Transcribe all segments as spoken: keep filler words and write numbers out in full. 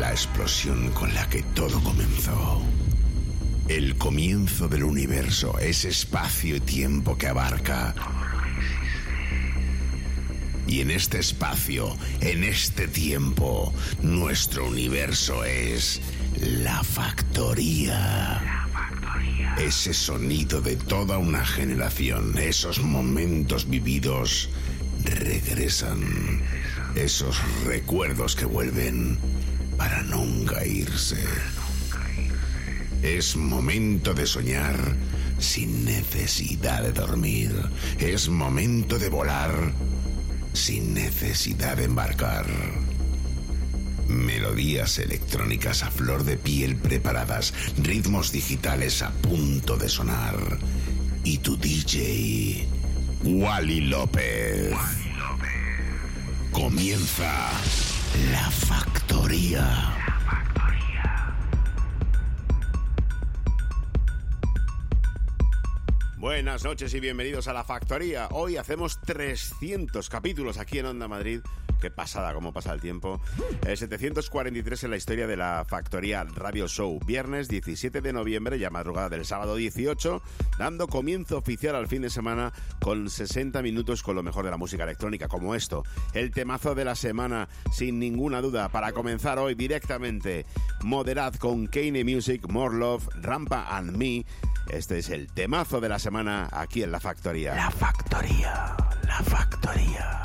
la explosión con la que todo comenzó. El comienzo del universo, ese espacio y tiempo que abarca. Y en este espacio, en este tiempo, nuestro universo es la factoría. La factoría. Ese sonido de toda una generación, esos momentos vividos regresan. Esos recuerdos que vuelven para nunca irse. Es momento de soñar sin necesidad de dormir. Es momento de volar sin necesidad de embarcar. Melodías electrónicas a flor de piel preparadas, ritmos digitales a punto de sonar. Y tu D J, Wally López. Wally López. Comienza La Factoría. Buenas noches y bienvenidos a La Factoría. Hoy hacemos trescientos capítulos aquí en Onda Madrid. Qué pasada, cómo pasa el tiempo. Eh, setecientos cuarenta y tres en la historia de La Factoría Radio Show. Viernes diecisiete de noviembre, ya madrugada del sábado dieciocho, dando comienzo oficial al fin de semana con sesenta minutos con lo mejor de la música electrónica, como esto. El temazo de la semana, sin ninguna duda. Para comenzar hoy directamente, Moderad con Kane Music, More Love, Rampa and Me. Este es el temazo de la semana aquí en La Factoría. La Factoría, La Factoría.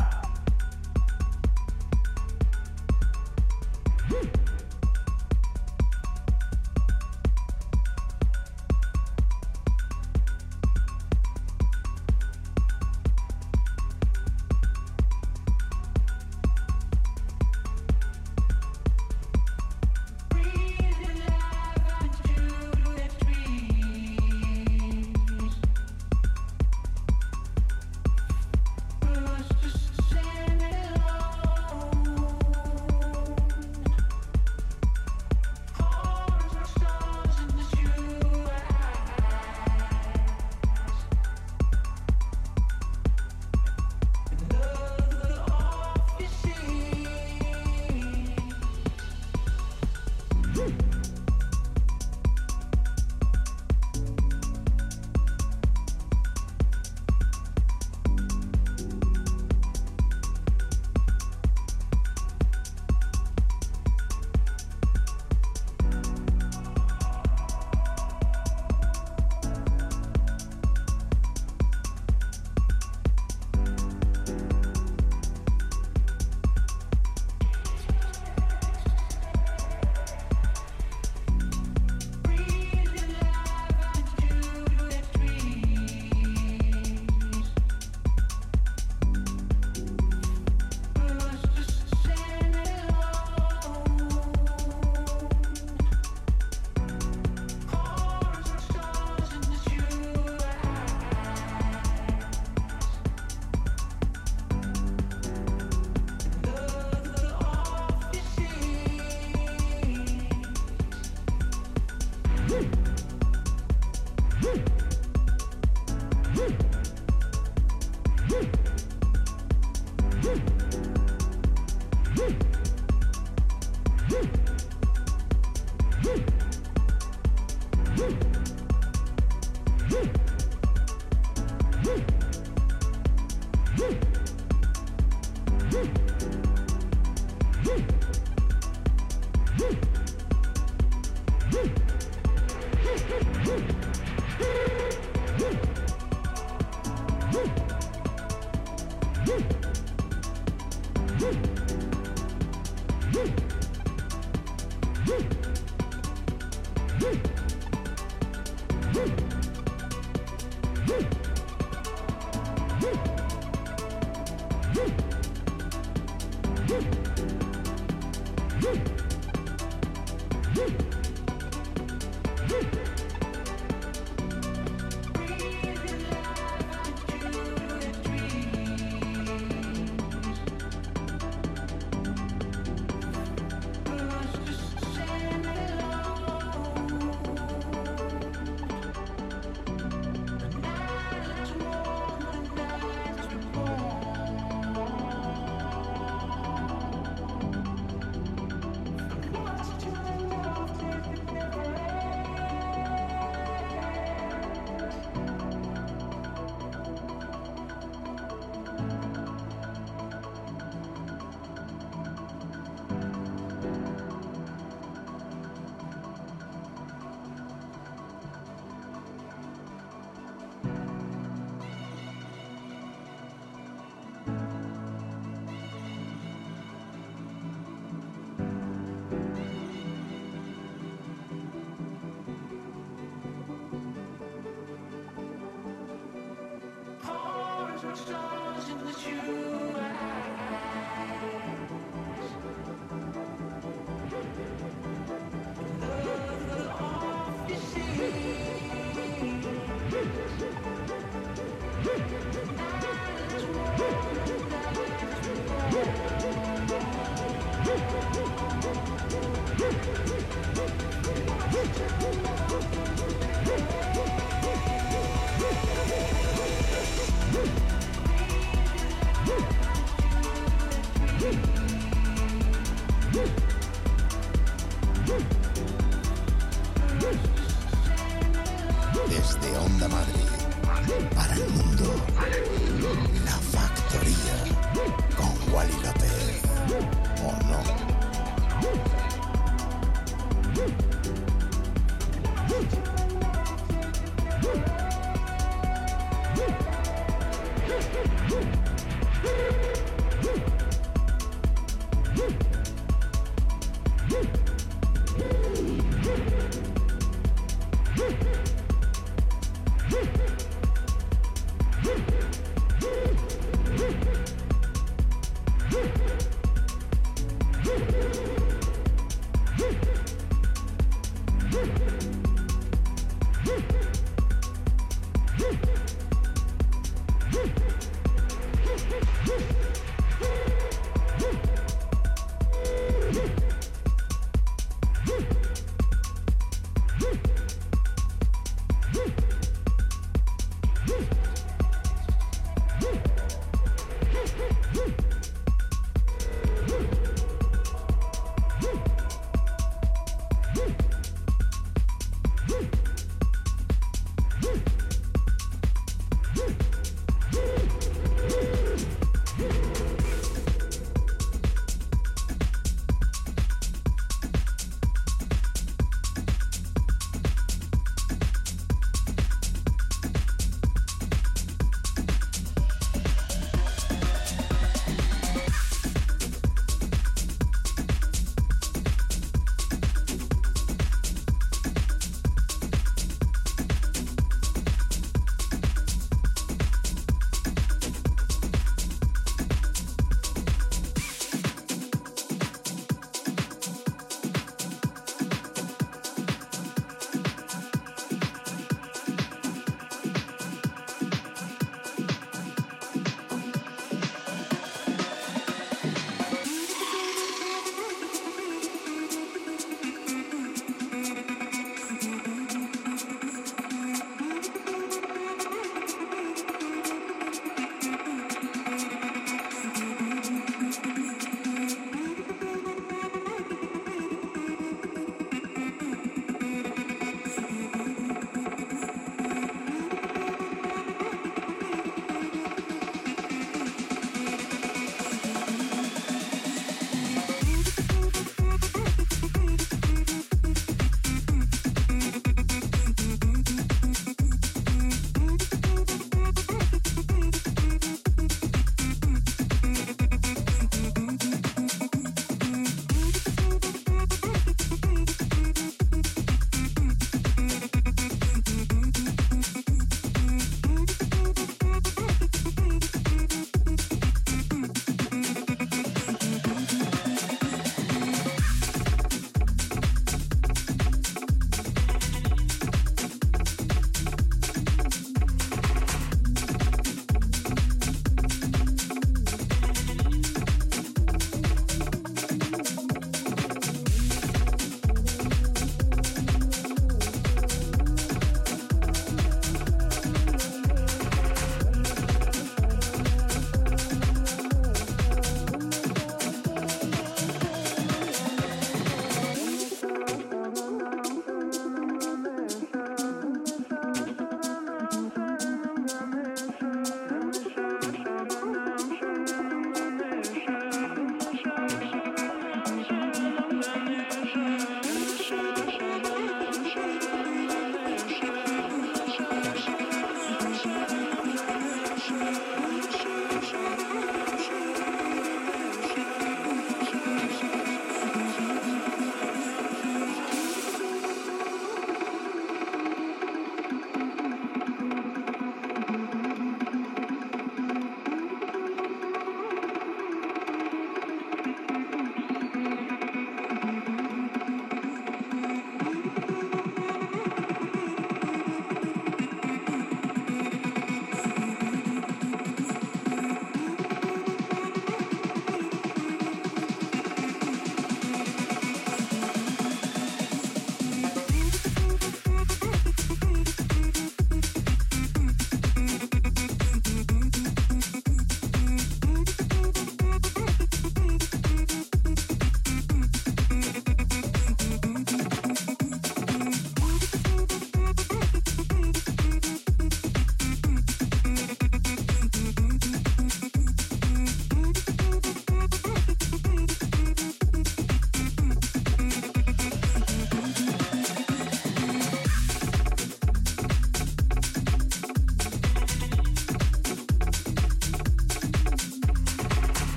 Desde Onda Madrid, para el mundo, La Factoría, con Wally López, ¿o no? Woo!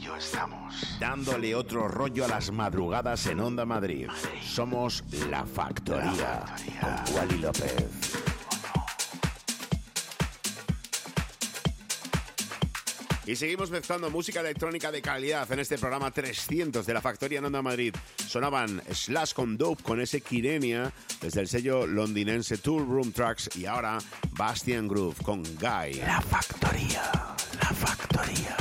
rollo estamos. Dándole otro rollo a las madrugadas en Onda Madrid. Madrid. Somos La Factoría, La Factoría. Con Wally López. Y seguimos mezclando música electrónica de calidad en este programa trescientos de La Factoría en Onda Madrid. Sonaban Slash con Dope, con ese Kyrenia, desde el sello londinense Tool Room Tracks, y ahora Bastian Groove con Guy. La Factoría, La Factoría.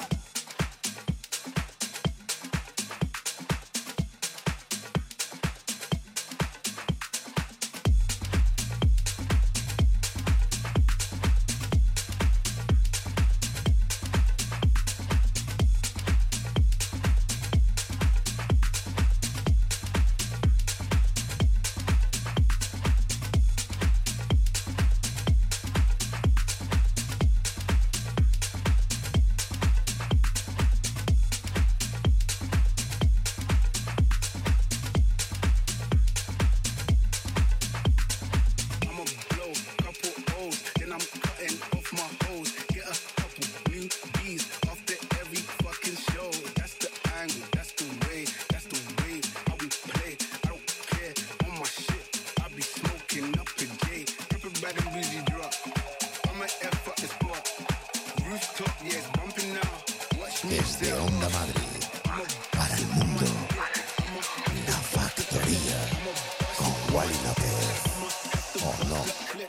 Desde Onda Madrid, para el mundo, La Factoría, con Wally López. ¿O no?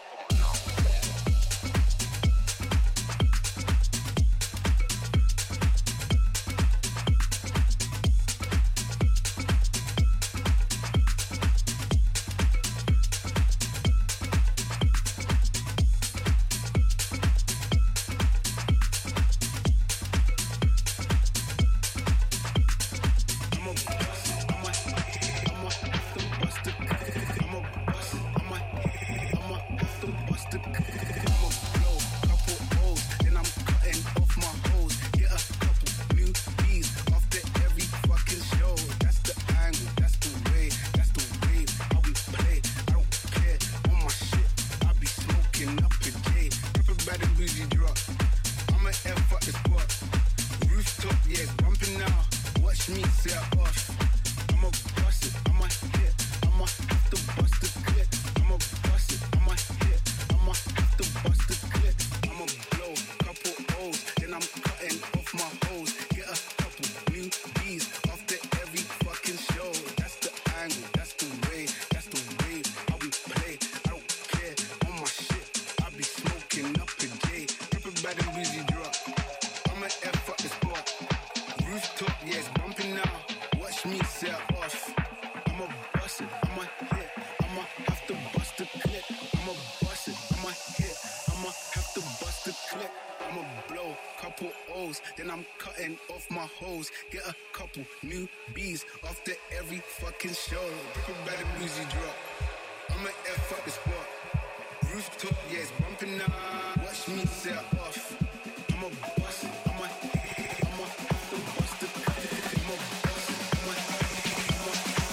Then I'm cutting off my hose. Get a couple new bees after every fucking show. By the music drop. I'ma F up the spot. Rooftop, yeah, it's bumping now. Watch me set off. I'ma bust it. I'ma I'ma have to bust it. I'ma bust it. I'ma I'ma have to bust it.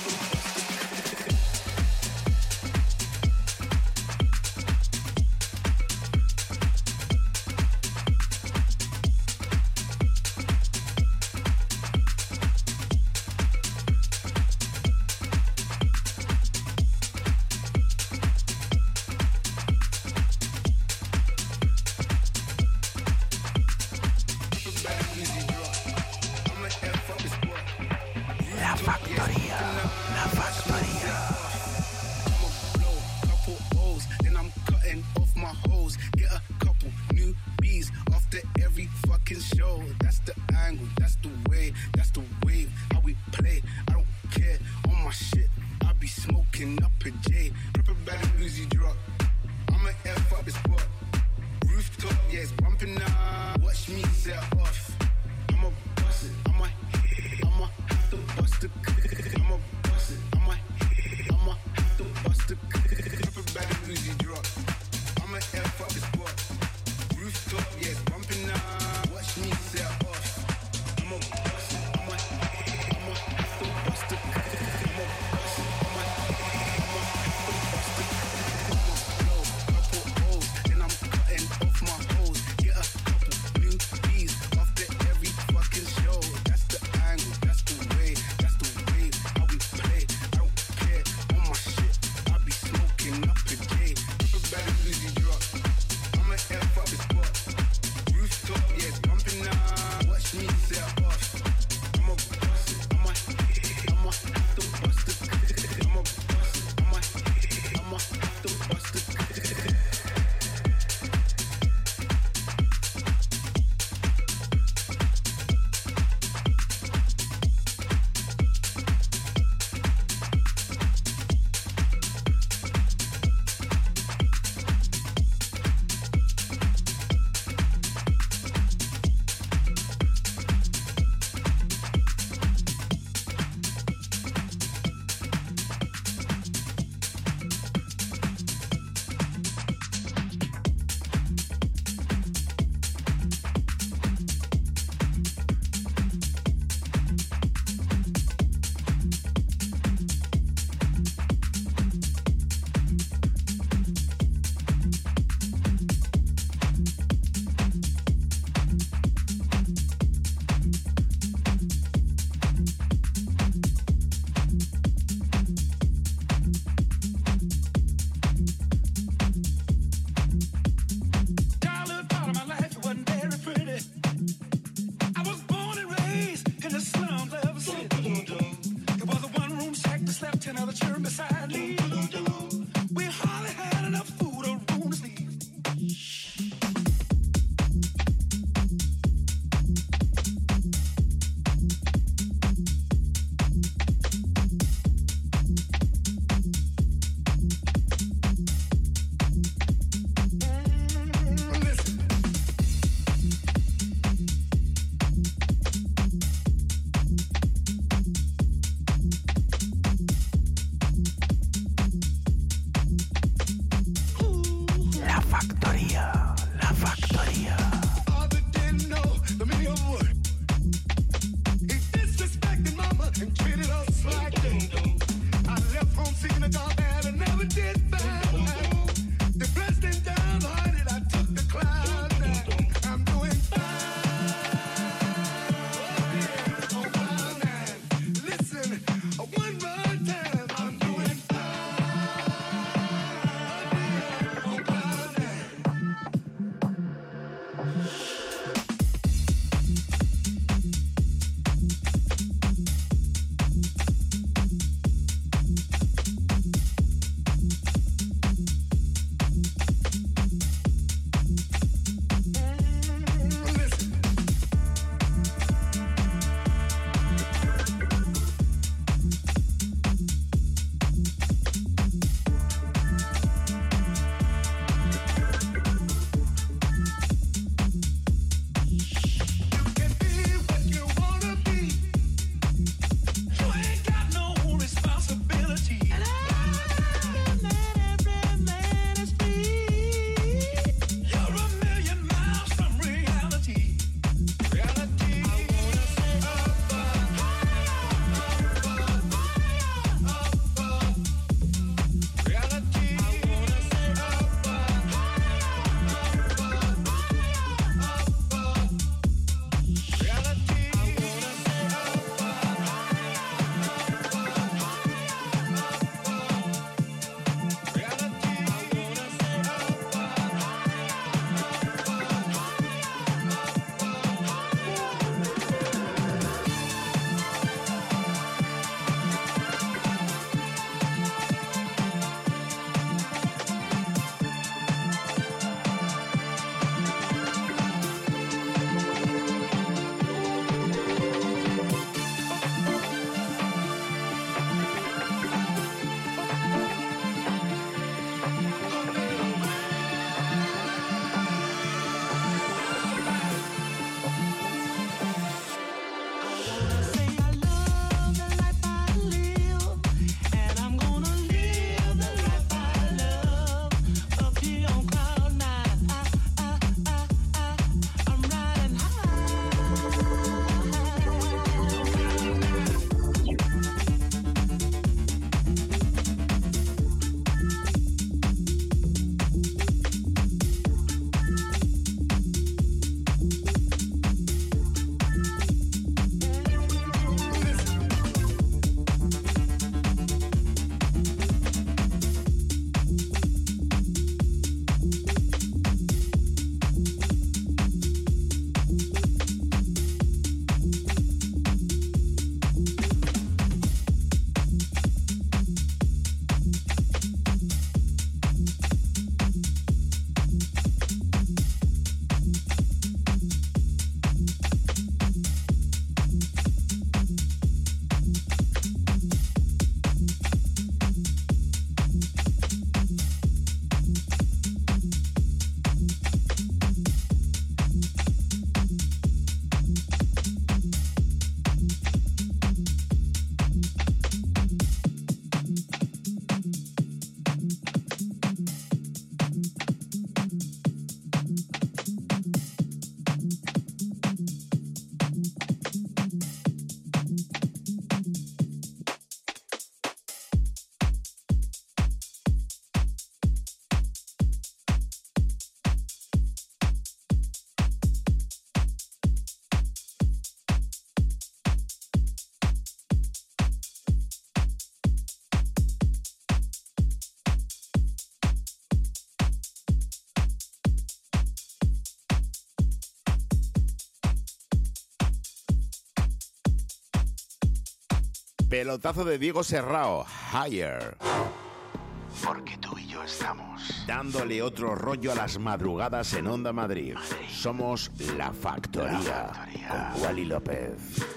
Pelotazo de Diego Serrao, Higher. Porque tú y yo estamos dándole otro rollo a las madrugadas en Onda Madrid. Madrid. Somos La Factoría, La Factoría. Con Wally López.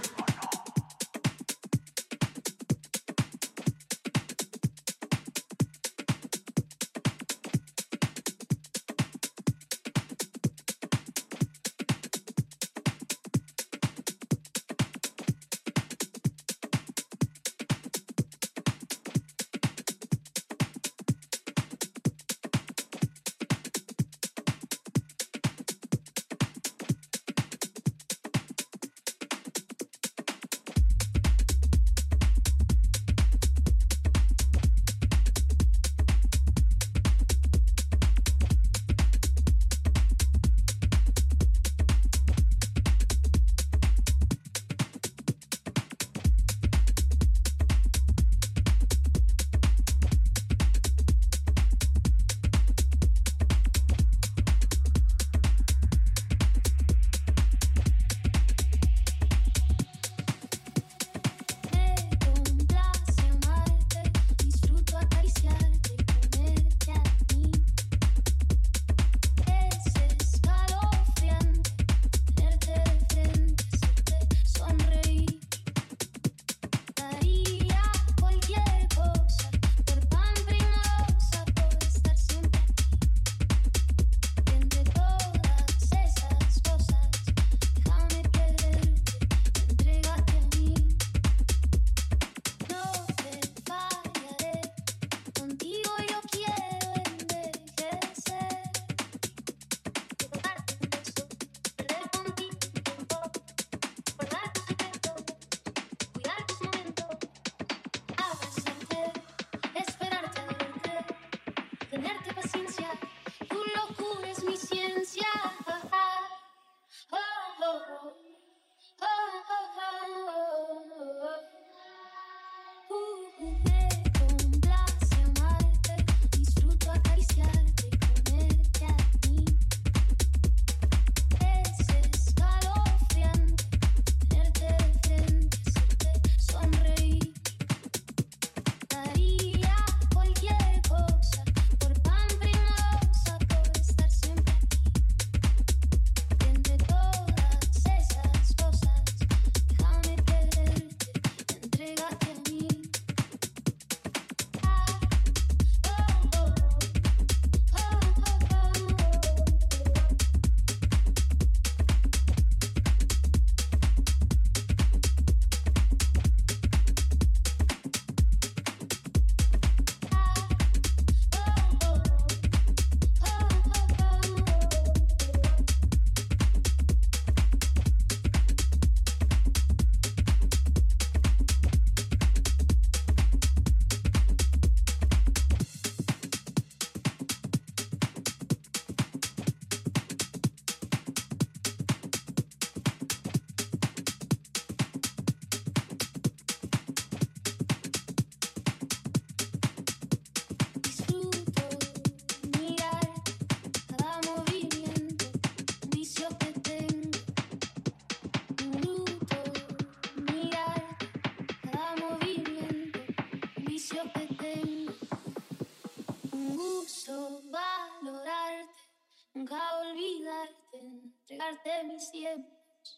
nunca olvidarte, entregarte mis tiempos.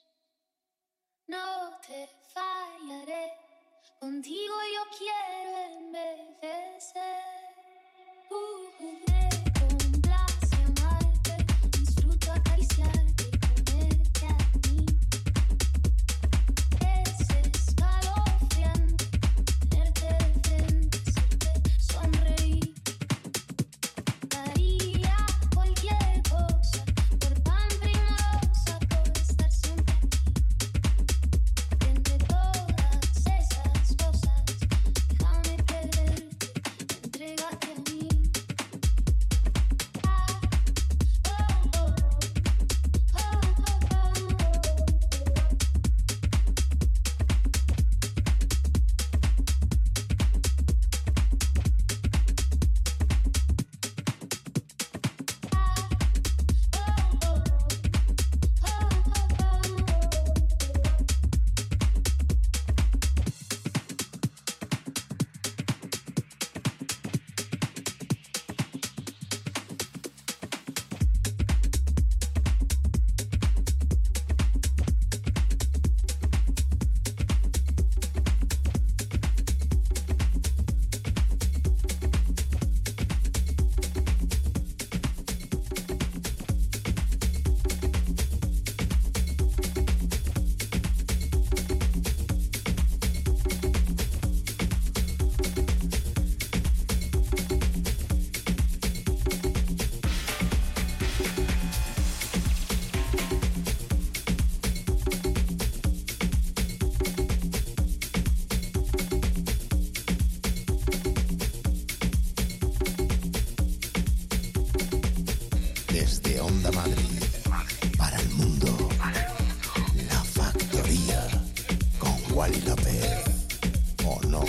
No te fallaré, contigo yo quiero envejecer. Uh, uh, me complace amarte, disfruto acariciarte y comerte a mí. Es escalofriante tenerte de frente, hacerte sonreír. Daría cualquier cosa por tan primorosa, por estar siempre aquí. Entre todas esas cosas, déjame quererte, entre Desde Onda Madrid, para el mundo, La Factoría, con Wally López. ¿O no?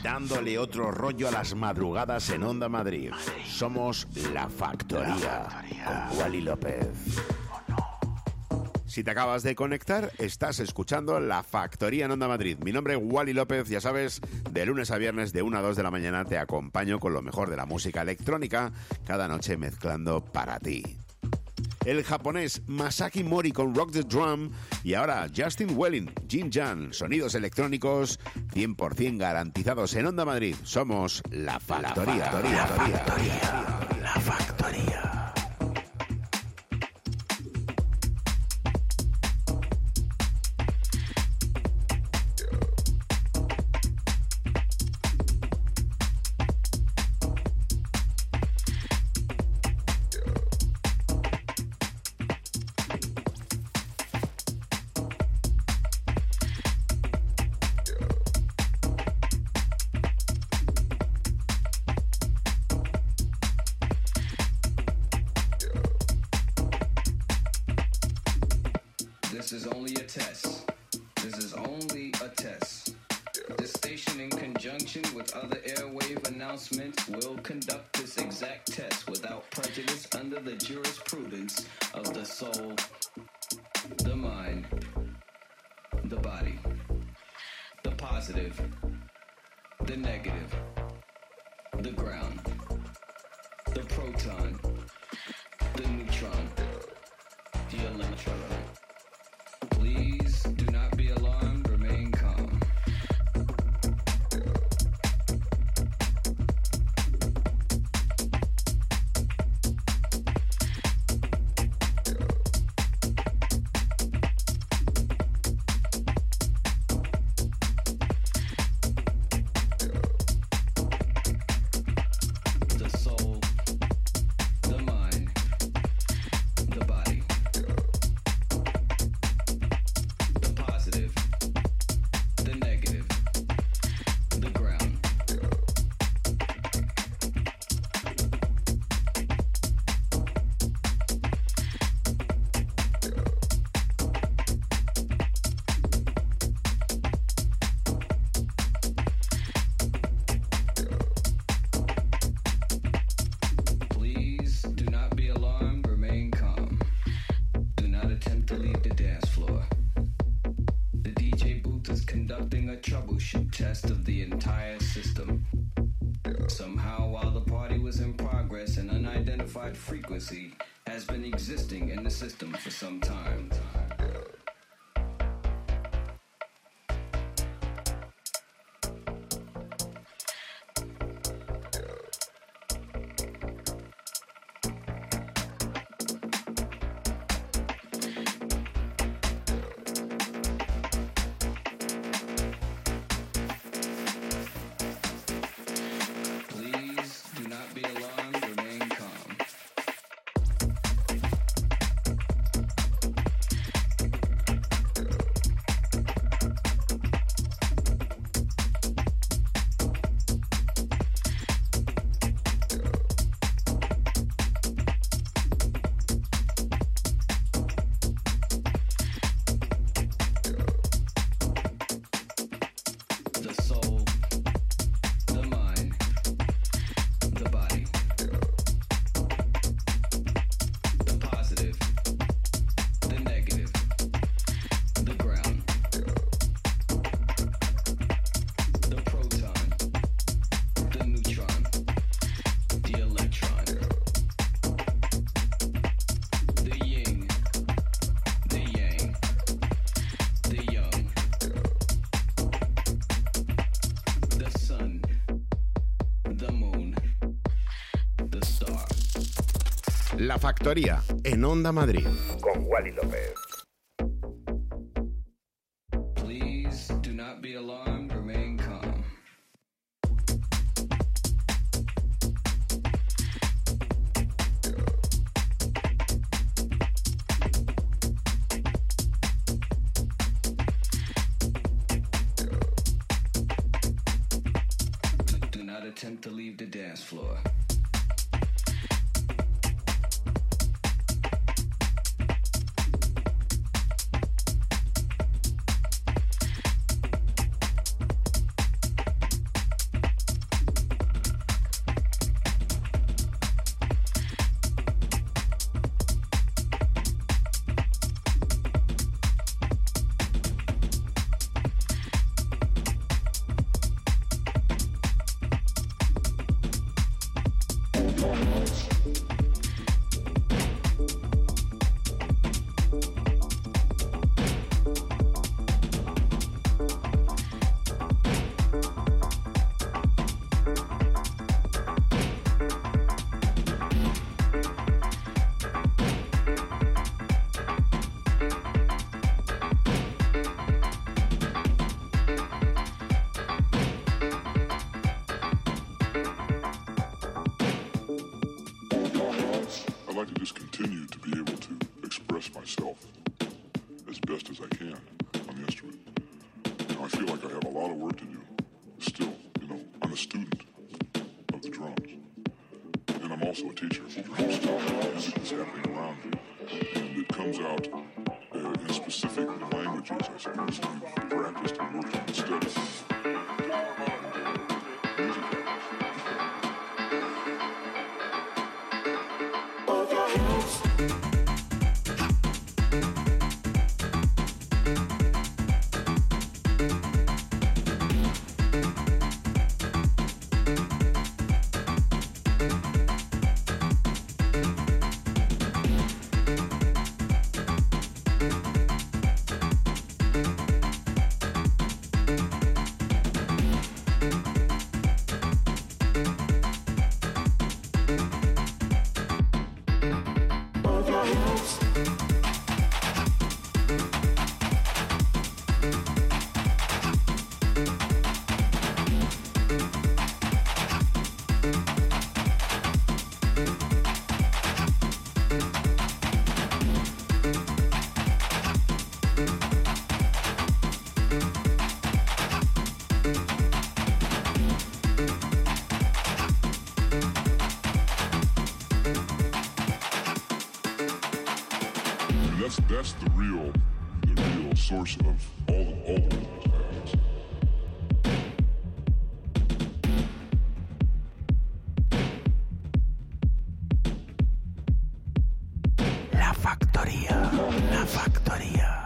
dándole otro rollo a las madrugadas en Onda Madrid. Somos La Factoría, con Wally López. Si te acabas de conectar, estás escuchando La Factoría en Onda Madrid. Mi nombre es Wally López, ya sabes, de lunes a viernes de una a dos de la mañana te acompaño con lo mejor de la música electrónica, cada noche mezclando para ti. El japonés Masaki Mori con Rock the Drum y ahora Justin Welling, Jin Jan, sonidos electrónicos cien por ciento garantizados en Onda Madrid. Somos La Factoría. La Factoría. La Factoría. La Factoría. Will conduct this exact test without prejudice under the jurisprudence of the soul, the mind, the body, the positive, the negative, the ground, the proton, the neutron, the electron. Please do not be alarmed, remain calm. Test of the entire system. Somehow, while the party was in progress, an unidentified frequency has been existing in the system for some time. La Factoría, en Onda Madrid, con Wally López. Please do not be alarmed, remain calm. Do not attempt to leave the dance floor. I'd like to just continue to be able to express myself as best as I can on the instrument. You know, I feel like I have a lot of work to do still. You know, I'm a student of the drums. And I'm also a teacher of the drums still. Music is happening around me. And it comes out uh, in specific languages, I suppose, that you've practiced and worked on and studied. That's that's the real the real source of all the all the rhythms patterns. La factoría, la factoría.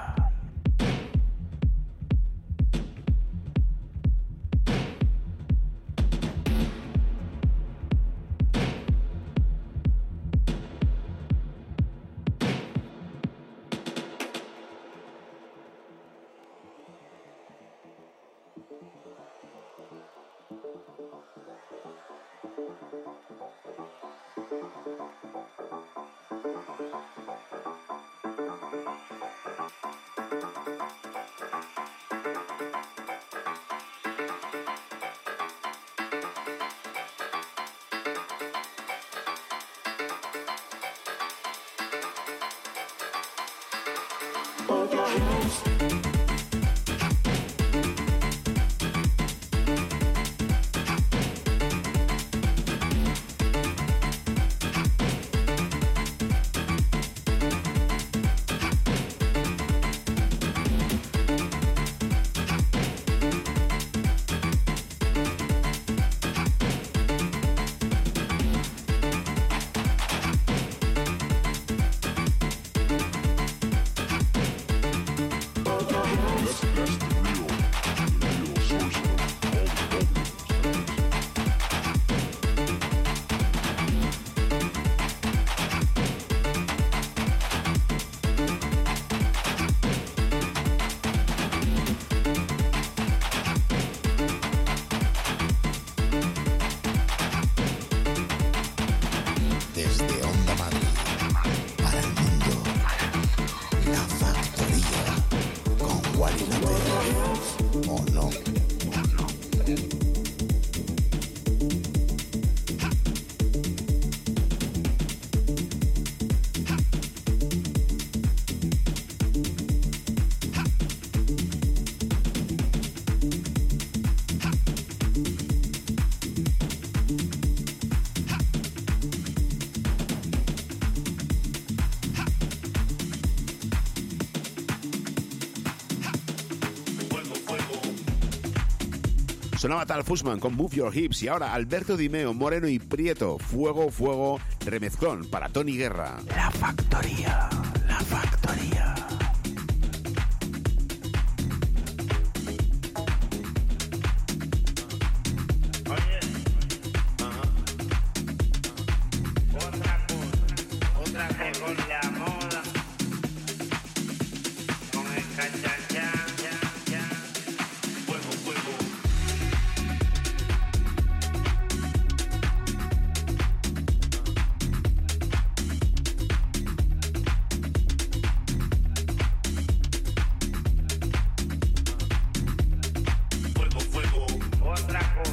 Sonaba Tal Fussman con Move Your Hips y ahora Alberto Dimeo, Moreno y Prieto, Fuego, Fuego, remezclón para Tony Guerra. La factoría, la factoría.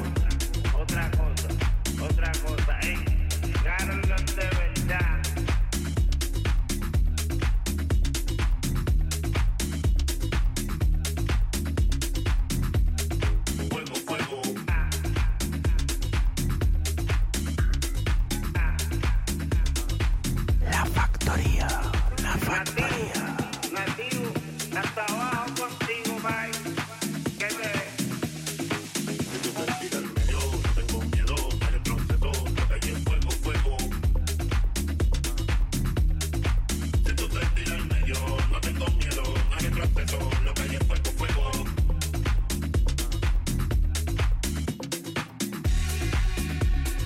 Otra cosa, eh, Carlos de verdad. factoría, la factoría. Nativo, hasta abajo contigo, bye. ¿Qué te ves?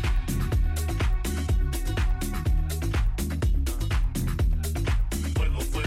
Fuego, fuego.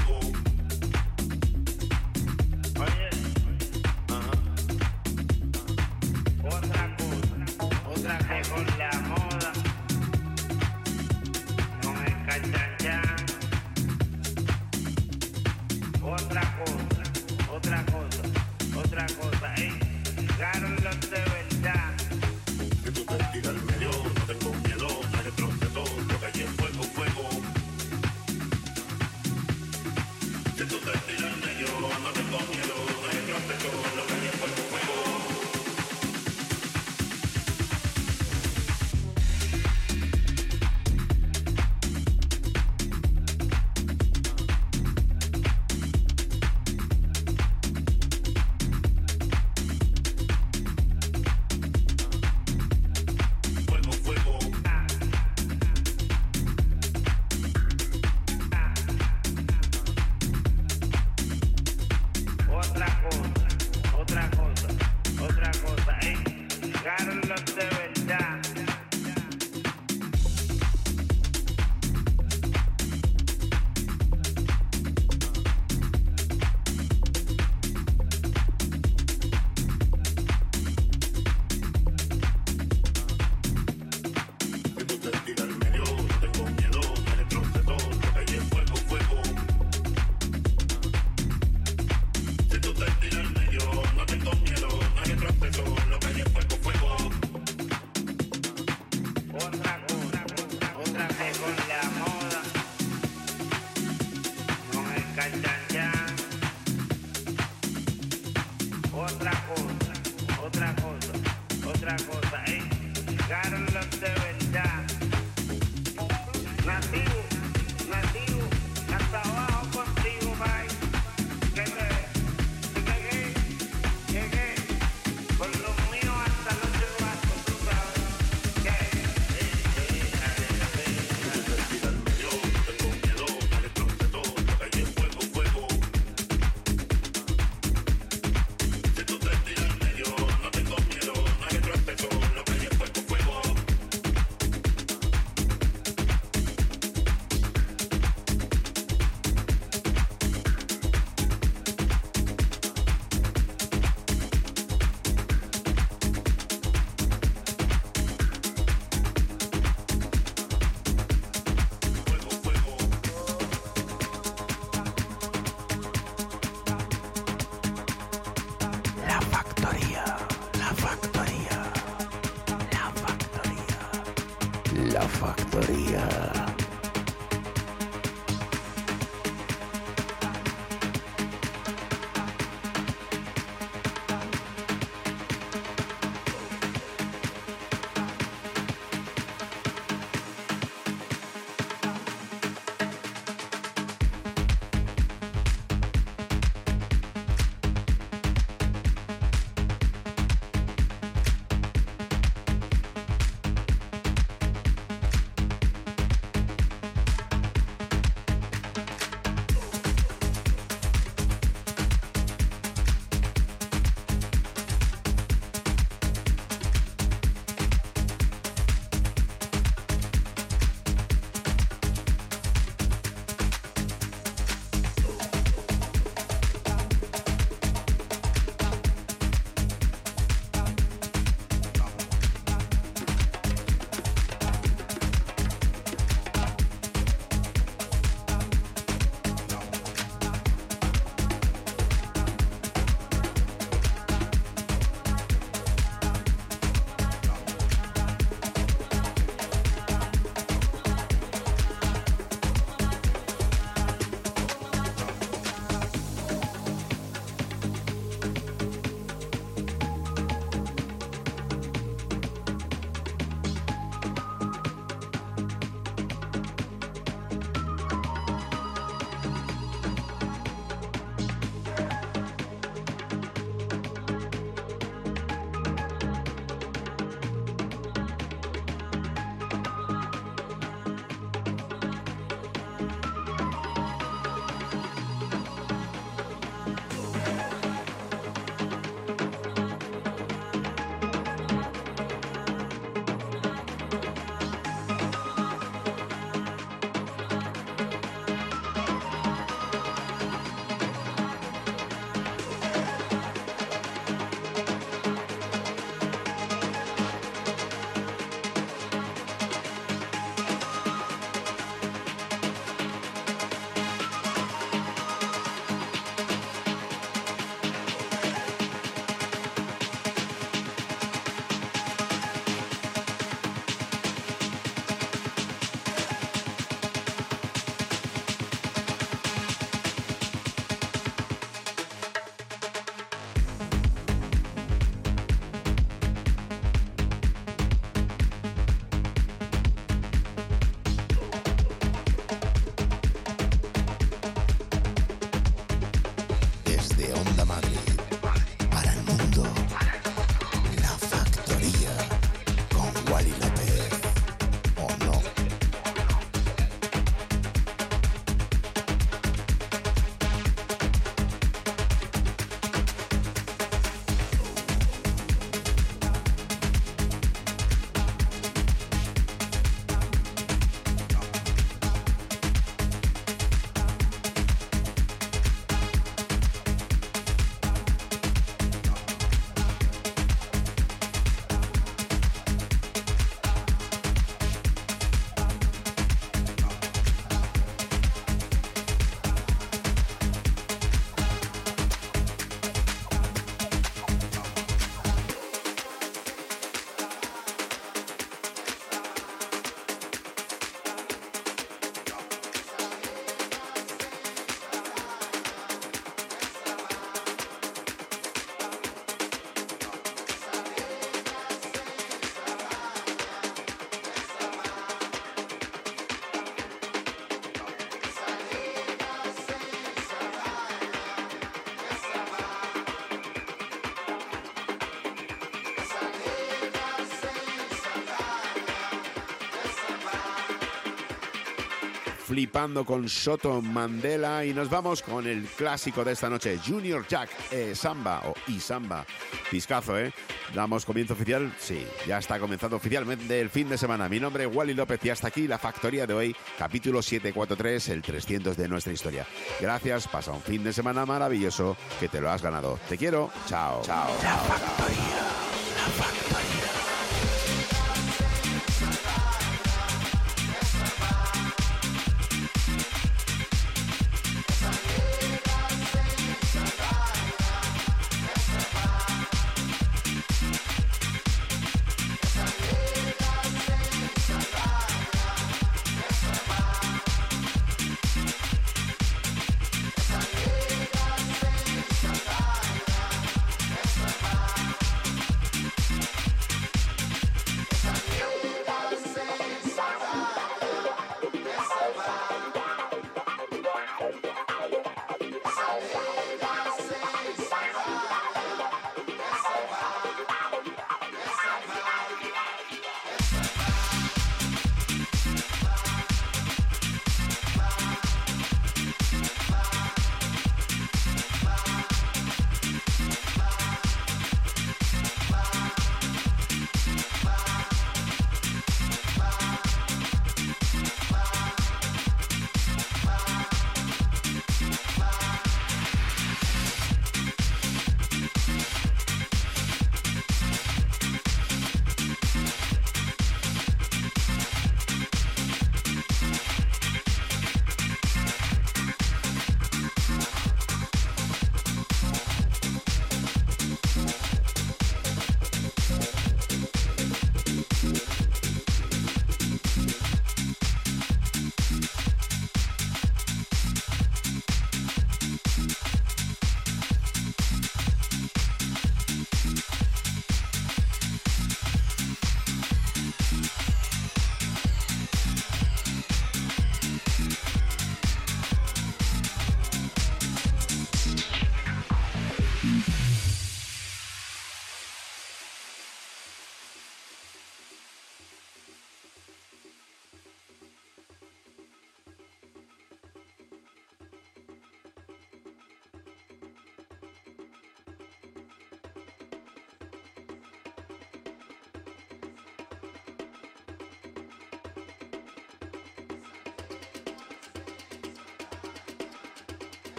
flipando con Soto Mandela y nos vamos con el clásico de esta noche, Junior Jack, eh, Samba o y Samba. Discazo, ¿eh? ¿Damos comienzo oficial? Sí, ya está comenzando oficialmente el fin de semana. Mi nombre es Wally López y hasta aquí la factoría de hoy, capítulo setecientos cuarenta y tres, el trescientos de nuestra historia. Gracias, pasa un fin de semana maravilloso, que te lo has ganado. Te quiero, chao. Chao. La factoría, la factoría.